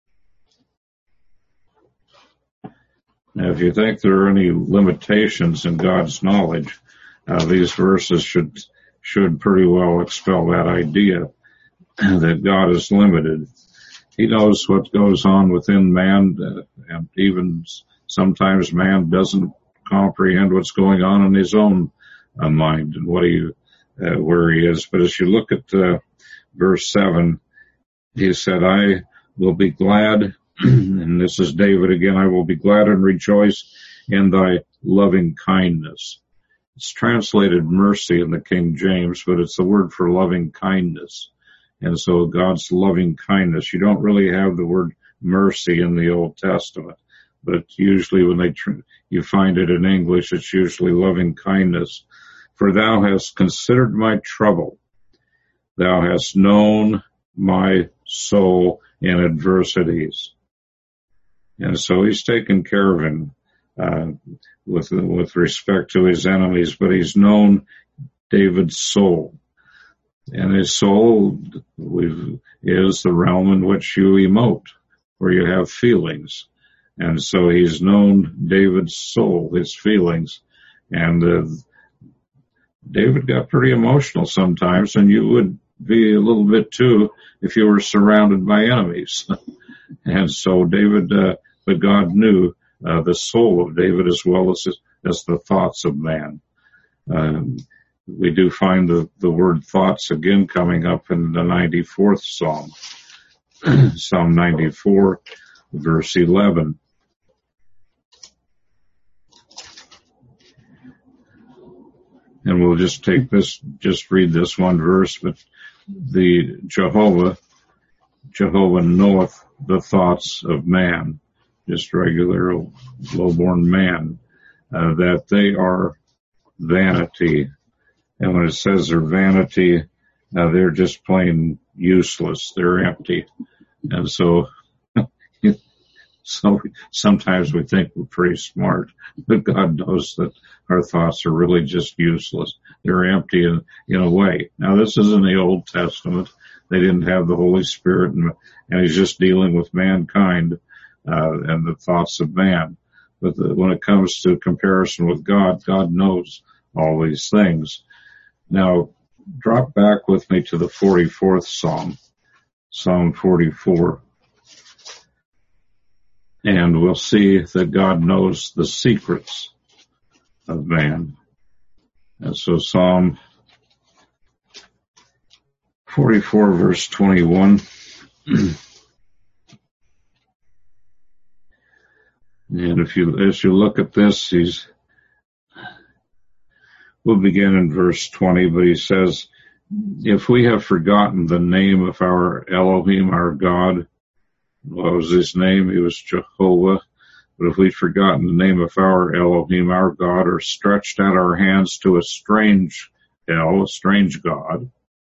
Now, if you think there are any limitations in God's knowledge, these verses should pretty well expel that idea that God is limited. He knows what goes on within man, and even sometimes man doesn't comprehend what's going on in his own mind and where he is. But as you look at verse 7, he said, I will be glad, and this is David again, I will be glad and rejoice in thy loving kindness. It's translated mercy in the King James, but it's the word for loving kindness. And so God's loving kindness, you don't really have the word mercy in the Old Testament, but usually when you find it in English, it's usually loving kindness. For thou hast considered my trouble. Thou hast known my soul in adversities. And so he's taken care of him, with respect to his enemies, but he's known David's soul. And his soul is the realm in which you emote, where you have feelings. And so he's known David's soul, his feelings. And David got pretty emotional sometimes, and you would be a little bit too if you were surrounded by enemies. And so David, but God knew the soul of David as well as the thoughts of man. We do find the word thoughts again coming up in the 94th Psalm, Psalm 94, verse 11. And we'll just read this one verse, but the Jehovah knoweth the thoughts of man, just regular low-born man, that they are vanity. And when it says they're vanity, they're just plain useless. They're empty. And so sometimes we think we're pretty smart, but God knows that our thoughts are really just useless. They're empty in a way. Now, this is in the Old Testament. They didn't have the Holy Spirit, and he's just dealing with mankind and the thoughts of man. But when it comes to comparison with God, God knows all these things. Now, drop back with me to the 44th Psalm, Psalm 44. And we'll see that God knows the secrets of man. And so Psalm 44, verse 21. And as you look at this, we'll begin in verse 20, but he says, if we have forgotten the name of our Elohim, our God, what was his name? He was Jehovah. But if we've forgotten the name of our Elohim, our God, or stretched out our hands to a strange God,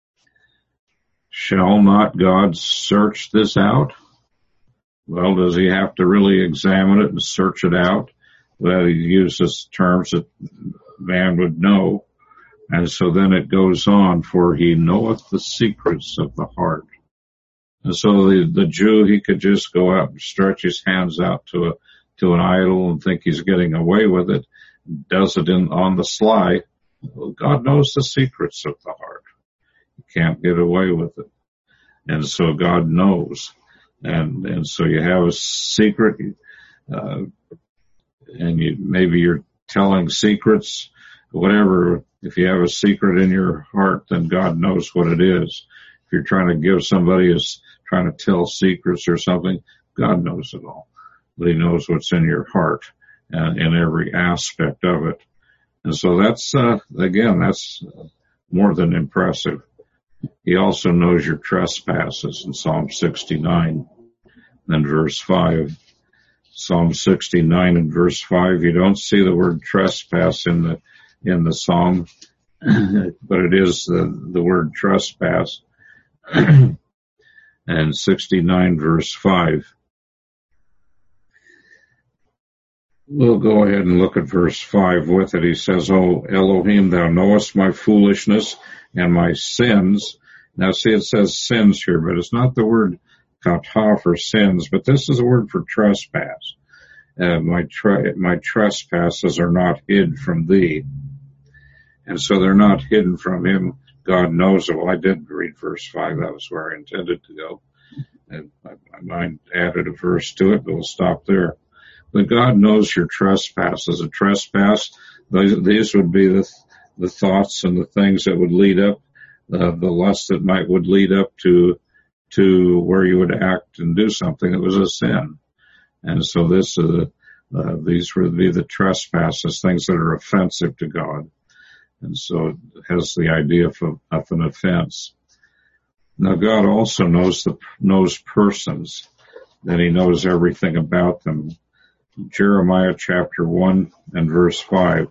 shall not God search this out? Well, does he have to really examine it and search it out? Well, he uses terms that man would know. And so then it goes on, for he knoweth the secrets of the heart. And so the Jew, he could just go out and stretch his hands out to an idol and think he's getting away with it, does it on the sly. Well, God knows the secrets of the heart. You can't get away with it. And so God knows. And so you have a secret, and maybe you're telling secrets, whatever. If you have a secret in your heart, then God knows what it is. If you're trying to give somebody trying to tell secrets or something, God knows it all. But he knows what's in your heart and in every aspect of it. And so that's more than impressive. He also knows your trespasses in Psalm 69 and verse 5. Psalm 69 and verse 5, you don't see the word trespass in the psalm, but it is the word trespass. And 69 verse 5. We'll go ahead and look at verse 5 with it. He says, O Elohim, thou knowest my foolishness and my sins. Now see, it says sins here, but it's not the word kata for sins, but this is a word for trespass. My trespasses are not hid from thee. And so they're not hidden from him. God knows it. Well, I did read verse 5. That was where I intended to go. And my mind added a verse to it, but we'll stop there. But God knows your trespasses. A trespass, these would be the thoughts and the things that would lead up, the lust that would lead up to where you would act and do something that was a sin. And so these would be the trespasses, things that are offensive to God. And so it has the idea of an offense. Now God also knows persons, and he knows everything about them. Jeremiah chapter 1 and verse 5.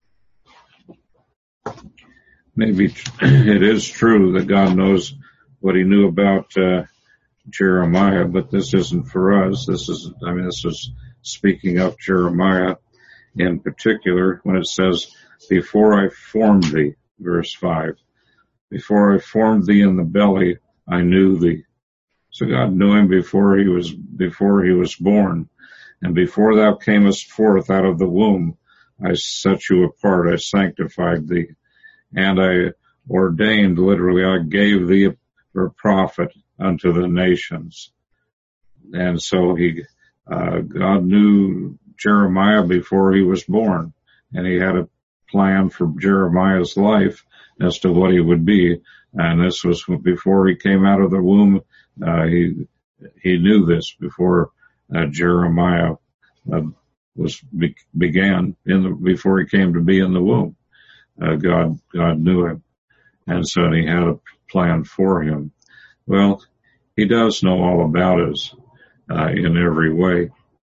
Maybe it is true that God knows what he knew about Jeremiah, but this isn't for us. This is speaking of Jeremiah in particular when it says, before I formed thee verse 5. Before I formed thee in the belly, I knew thee. So God knew him before he was born. And before thou camest forth out of the womb, I set you apart, I sanctified thee. And I ordained, literally, I gave thee a prophet unto the nations. And so God knew Jeremiah before he was born. And he had a plan for Jeremiah's life as to what he would be. And this was before he came out of the womb. He knew this before Jeremiah began before he came to be in the womb. God knew him, and so he had a plan for him. Well, he does know all about us in every way.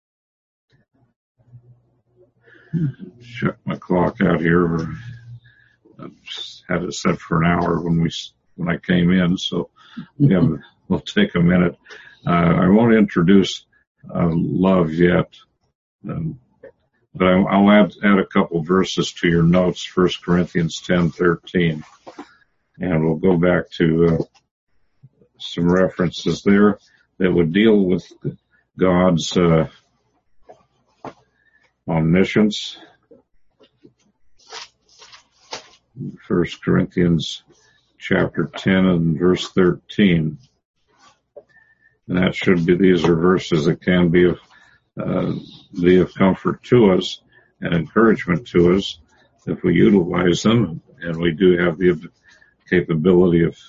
Check my clock out here. I had it set for an hour when I came in, so we'll take a minute. I won't introduce love yet, but I'll add a couple verses to your notes. 1 Corinthians 10:13, and we'll go back to some references there that would deal with God's omniscience. 1 Corinthians chapter 10 and verse 13. And these are verses that can be of comfort to us and encouragement to us if we utilize them, and we do have the capability of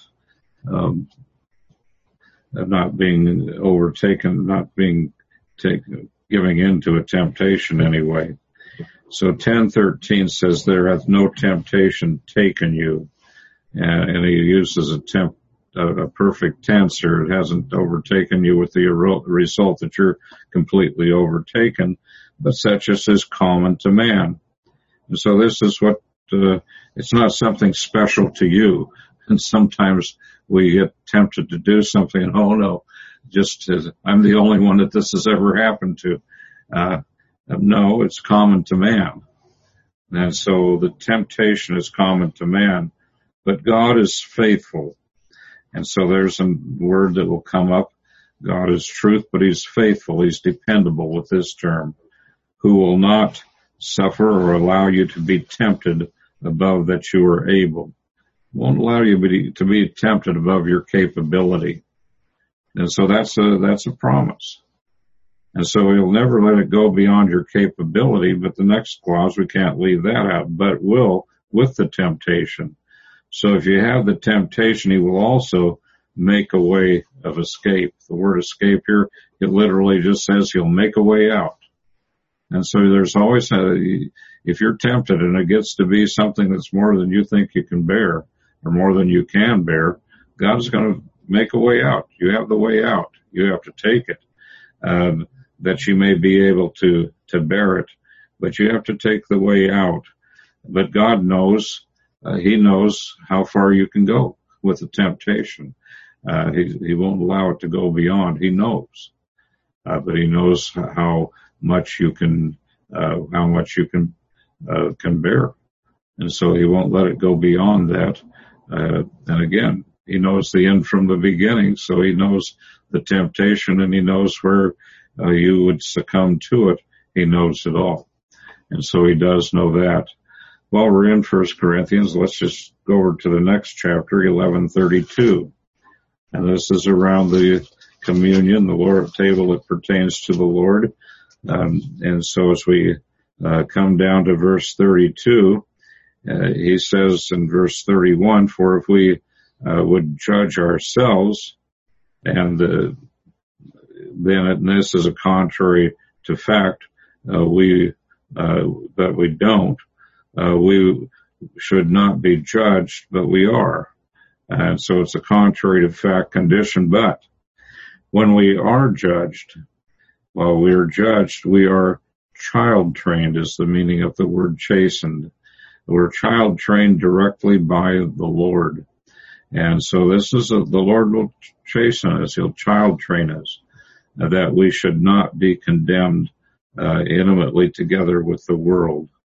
not being overtaken, giving in to a temptation anyway. So 10:13 says, "There hath no temptation taken you," and he uses a perfect tense here. It hasn't overtaken you with the result that you're completely overtaken, but such as is common to man. And so this is what, it's not something special to you. And sometimes we get tempted to do something and, oh no, I'm the only one that this has ever happened to. No, it's common to man. And so the temptation is common to man, but God is faithful. And so there's a word that will come up. God is truth, but he's faithful. He's dependable with this term, who will not suffer or allow you to be tempted above that you are able. Won't allow you to be tempted above your capability. And so that's a promise. And so he'll never let it go beyond your capability, but the next clause, we can't leave that out, but will with the temptation. So if you have the temptation, he will also make a way of escape. The word escape here, it literally just says he'll make a way out. And so there's always, if you're tempted and it gets to be something that's more than you think you can bear or more than you can bear, God is going to make a way out. You have the way out. You have to take it, that you may be able to bear it, but you have to take the way out. But God knows, he knows how far you can go with the temptation. He won't allow it to go beyond. He knows, but he knows how much you can bear. And so he won't let it go beyond that. And again, he knows the end from the beginning, so he knows the temptation and he knows where you would succumb to it. He knows it all. And so he does know that. While we're in 1 Corinthians, let's just go over to the next chapter, 11:32. And this is around the communion, the Lord table that pertains to the Lord. And so as we come down to verse 32, he says in verse 31, "For if we would judge ourselves," and this is a contrary to fact, but we don't. We should not be judged, but we are. And so it's a contrary to fact condition. But when we are judged, while we are judged, we are child trained is the meaning of the word chastened. We're child trained directly by the Lord. And so the Lord will chasten us. He'll child train us, that we should not be condemned intimately together with the world.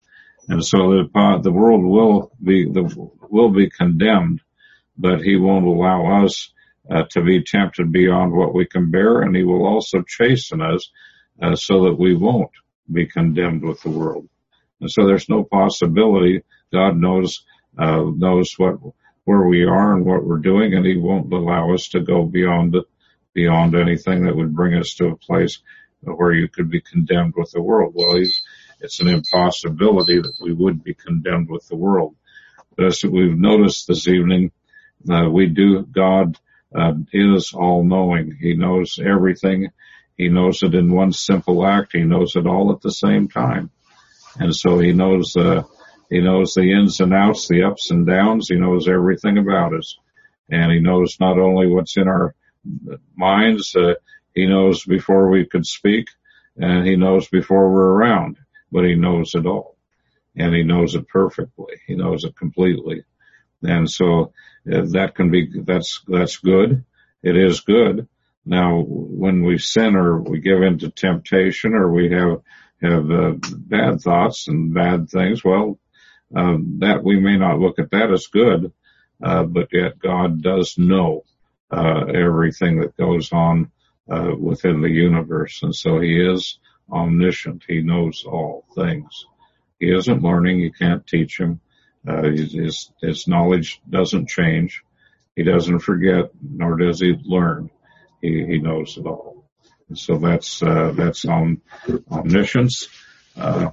And so the world will be condemned, but he won't allow us to be tempted beyond what we can bear, and he will also chasten us so that we won't be condemned with the world. And so there's no possibility. God knows where we are and what we're doing, and he won't allow us to go beyond anything that would bring us to a place where you could be condemned with the world. Well, it's an impossibility that we would be condemned with the world. But as we've noticed this evening, God is all-knowing. He knows everything. He knows it in one simple act. He knows it all at the same time. And so he knows the ins and outs, the ups and downs. He knows everything about us. And he knows not only what's in our minds, he knows before we could speak, and he knows before we're around, but he knows it all. And he knows it perfectly. He knows it completely. And so that's good. It is good. Now, when we sin or we give into temptation or we have bad thoughts and bad things, well, that we may not look at that as good, but yet God does know everything that goes on within the universe, and so he is omniscient. He knows all things. He isn't learning. You can't teach him. His knowledge doesn't change. He doesn't forget, nor does he learn. He knows it all. And so that's omniscience. I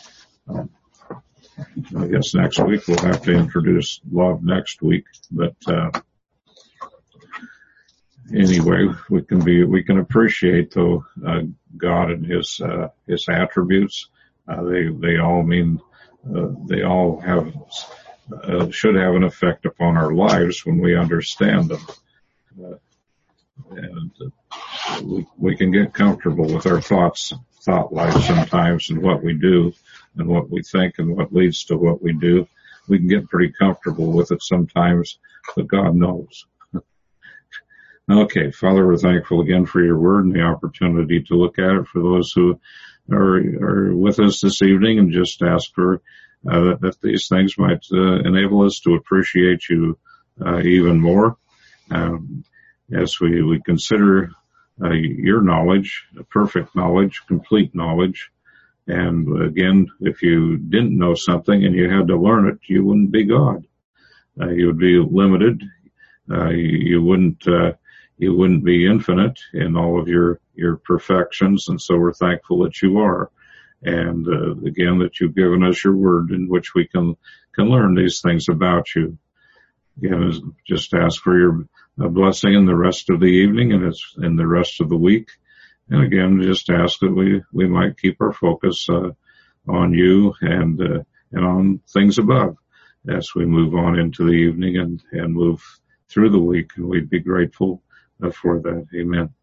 guess next week we'll have to introduce love next week, but anyway, we can appreciate though God and his attributes. They all should have an effect upon our lives when we understand them. And we can get comfortable with our thought life sometimes, and what we do and what we think and what leads to what we do. We can get pretty comfortable with it sometimes, but God knows. Okay, Father, we're thankful again for your word and the opportunity to look at it. For those who are with us this evening, and just ask for that these things might enable us to appreciate you even more as we consider your knowledge, perfect knowledge, complete knowledge. And again, if you didn't know something and you had to learn it, you wouldn't be God. You would be limited. You wouldn't be infinite in all of your perfections. And so we're thankful that you are. And again, that you've given us your word in which we can learn these things about you. Again, just ask for your blessing in the rest of the evening and in the rest of the week. And again, just ask that we might keep our focus on you and on things above as we move on into the evening and move through the week. And we'd be grateful for that. Amen.